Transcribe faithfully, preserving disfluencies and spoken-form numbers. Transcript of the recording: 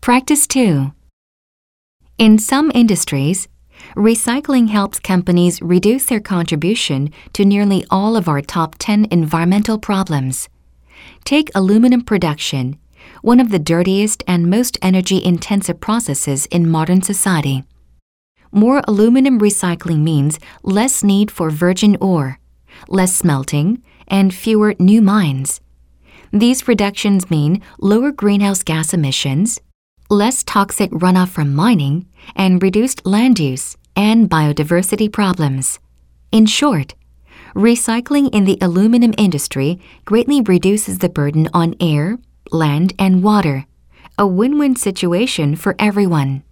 Practice two. In some industries, recycling helps companies reduce their contribution to nearly all of our top ten environmental problems. Take aluminum production, one of the dirtiest and most energy-intensive processes in modern society. More aluminum recycling means less need for virgin ore, less smelting, and fewer new mines. These reductions mean lower greenhouse gas emissions, less toxic runoff from mining, and reduced land use and biodiversity problems. In short, recycling in the aluminum industry greatly reduces the burden on air, land, and water, a win-win situation for everyone.